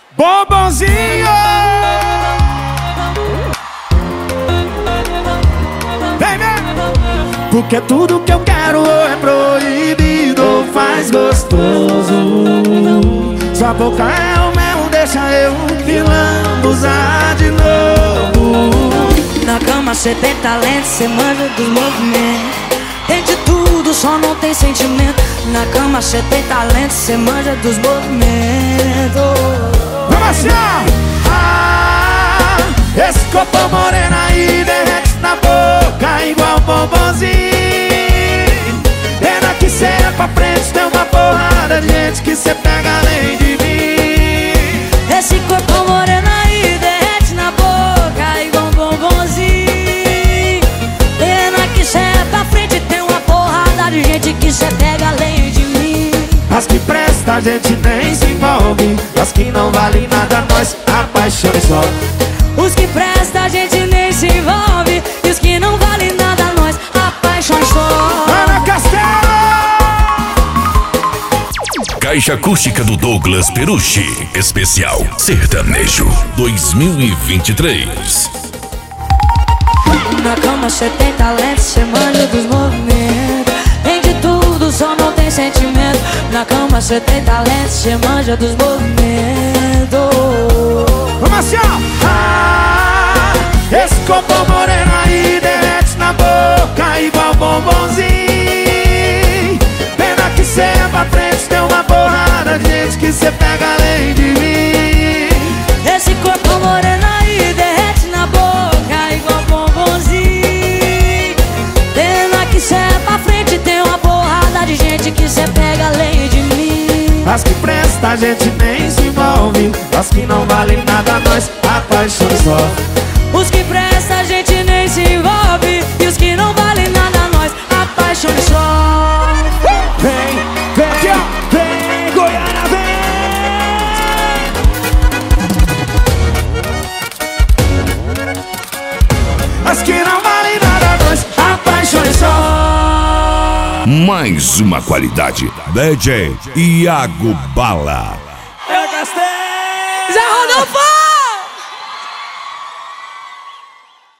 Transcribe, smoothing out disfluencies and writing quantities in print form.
Bombonzinho. Vem, vem. Porque tudo que eu quero é proibido ou faz gostoso. Sua boca é o mel, deixa eu me lambuzar de novo. Na cama cê tem talento, cê manja dos movimentos. Tem de tudo, só não tem sentimento. Na cama cê tem talento, cê manja dos movimentos. Vamos assim, ó. Esse corpo moreno aí derrete na boca igual bombonzinho. Pena que cê é pra frente, tem uma porrada de gente que cê pega além de mim. Esse corpo moreno aí derrete na boca igual bombonzinho. Pena que cê é pra frente, tem uma porrada de gente que cê pega além de mim. As que presta a gente nem se envolve, as que não valem nada nós apaixona só. Os que presta a gente nem se envolve, e os que não valem nada nós apaixona só. Ana Castelo! Caixa acústica do Douglas Perucci, especial Sertanejo 2023. Na cama cê tem talento, cê manja dos movimentos. Tem de tudo, só não tem sentimento. Na cama cê tem talento, cê manja dos movimentos. Vamos assim, ó. Esse corpo moreno aí derrete na boca igual bombonzinho. Pena que cê é pra frente, tem uma porrada de gente que cê pega além de mim. Esse corpo moreno aí derrete na boca igual bombonzinho. Pena que cê é pra frente, tem uma porrada de gente que cê pega além de mim. As que presta a gente nem se envolve, as que não valem nada nós apaixona só. Os que presta a gente nem se envolve, e os que não valem nada nós apaixona só. Vem, vem, aqui, ó. Vem, Goiânia, vem. As que não valem nada nós apaixona só. Mais uma qualidade. DJ Iago Bala. É Castelo! Zé Rodolfo!